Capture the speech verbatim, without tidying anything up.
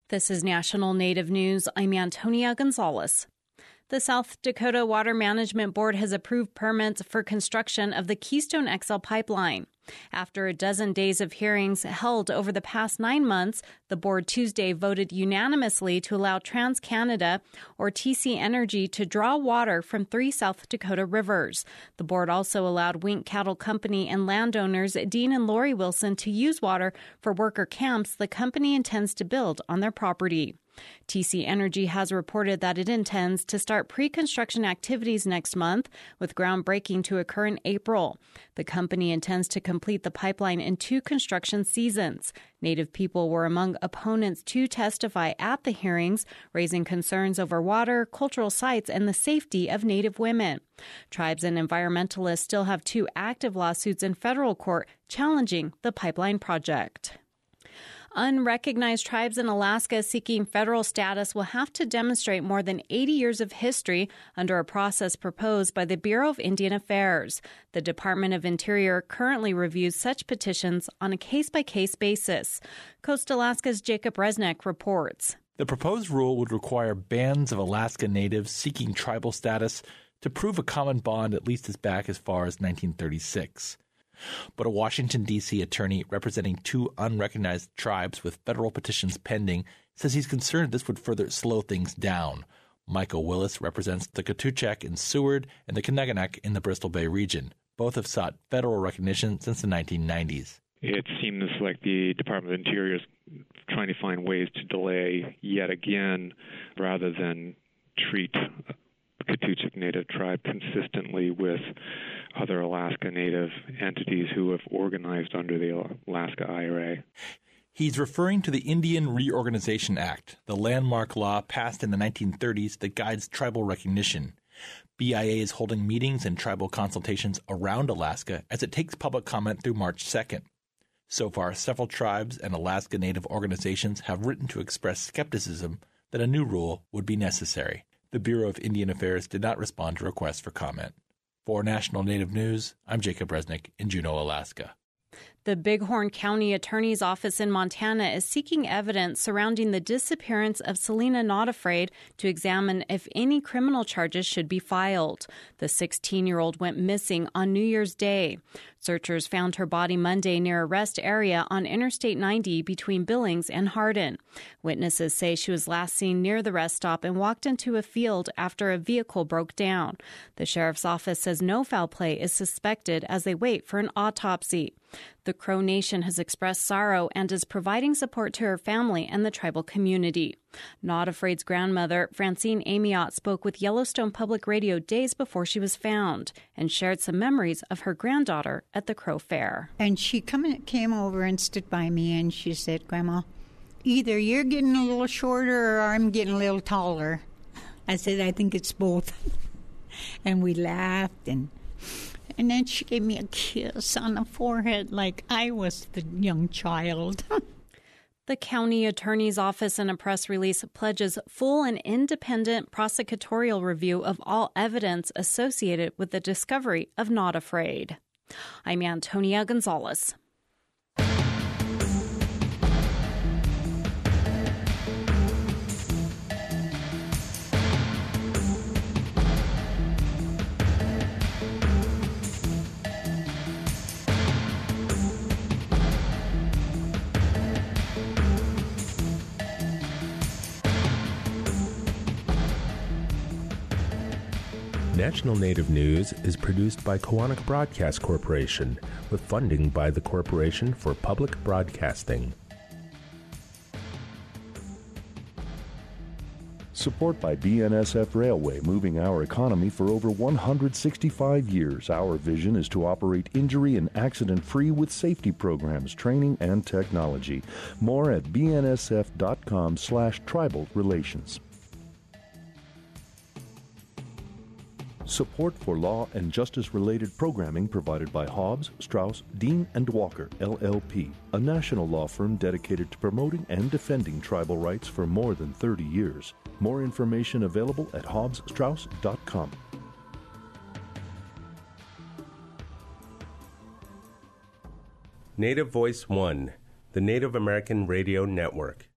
This is National Native News. I'm Antonia Gonzalez. The South Dakota Water Management Board has approved permits for construction of the Keystone X L pipeline. After a dozen days of hearings held over the past nine months, the board Tuesday voted unanimously to allow TransCanada, or T C Energy, to draw water from three South Dakota rivers. The board also allowed Wink Cattle Company and landowners Dean and Lori Wilson to use water for worker camps the company intends to build on their property. T C Energy has reported that it intends to start pre-construction activities next month, with groundbreaking to occur in April. The company intends to complete the pipeline in two construction seasons. Native people were among opponents to testify at the hearings, raising concerns over water, cultural sites, and the safety of Native women. Tribes and environmentalists still have two active lawsuits in federal court challenging the pipeline project. Unrecognized tribes in Alaska seeking federal status will have to demonstrate more than eighty years of history under a process proposed by the Bureau of Indian Affairs. The Department of Interior currently reviews such petitions on a case-by-case basis. Coast Alaska's Jacob Resnick reports. The proposed rule would require bands of Alaska Natives seeking tribal status to prove a common bond at least as back as far as nineteen thirty-six. But a Washington, D C attorney representing two unrecognized tribes with federal petitions pending says he's concerned this would further slow things down. Michael Willis represents the Katuchak in Seward and the Kanaganak in the Bristol Bay region. Both have sought federal recognition since the nineteen nineties. It seems like the Department of Interior is trying to find ways to delay yet again rather than treat Katuchak Native tribe consistently with other Alaska Native entities who have organized under the Alaska I R A. He's referring to the Indian Reorganization Act, the landmark law passed in the nineteen thirties that guides tribal recognition. B I A is holding meetings and tribal consultations around Alaska as it takes public comment through March second. So far, several tribes and Alaska Native organizations have written to express skepticism that a new rule would be necessary. The Bureau of Indian Affairs did not respond to requests for comment. For National Native News, I'm Jacob Resnick in Juneau, Alaska. The Bighorn County Attorney's Office in Montana is seeking evidence surrounding the disappearance of Selena Not Afraid to examine if any criminal charges should be filed. The sixteen-year-old went missing on New Year's Day. Searchers found her body Monday near a rest area on Interstate ninety between Billings and Hardin. Witnesses say she was last seen near the rest stop and walked into a field after a vehicle broke down. The sheriff's office says no foul play is suspected as they wait for an autopsy. The Crow Nation has expressed sorrow and is providing support to her family and the tribal community. Not Afraid's grandmother, Francine Amiot, spoke with Yellowstone Public Radio days before she was found and shared some memories of her granddaughter at the Crow Fair. And she come, came over and stood by me and she said, "Grandma, either you're getting a little shorter or I'm getting a little taller." I said, "I think it's both." And we laughed and And then she gave me a kiss on the forehead like I was the young child. The county attorney's office in a press release pledges full and independent prosecutorial review of all evidence associated with the discovery of Not Afraid. I'm Antonia Gonzalez. National Native News is produced by Koahnic Broadcast Corporation with funding by the Corporation for Public Broadcasting. Support by B N S F Railway, moving our economy for over one hundred sixty-five years. Our vision is to operate injury and accident-free with safety programs, training, and technology. More at b n s f dot com slash tribal relations. Support for law and justice-related programming provided by Hobbs, Strauss, Dean and Walker, L L P, a national law firm dedicated to promoting and defending tribal rights for more than thirty years. More information available at hobbs strauss dot com. Native Voice One, the Native American Radio Network.